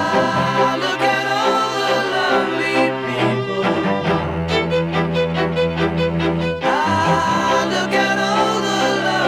look at all the lonely people. Look at all the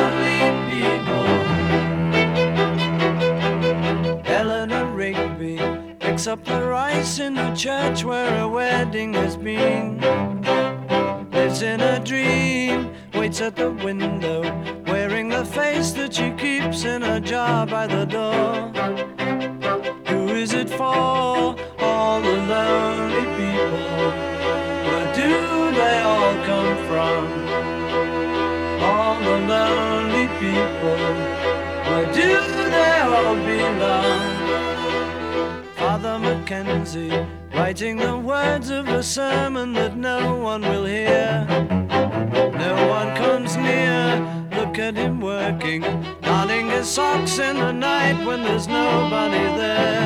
lonely people. Eleanor Rigby picks up the rice in the church where a wedding has been. Lives in a dream, waits at the window, wearing the face that she keeps in a jar by the door. Who is it for? All the lonely people. Where do they all come from? All the lonely people. Where do they all belong? Father Mackenzie, writing the words of a sermon that no one will hear. No one comes near. Look at him working, darning his socks in the night when there's nobody there.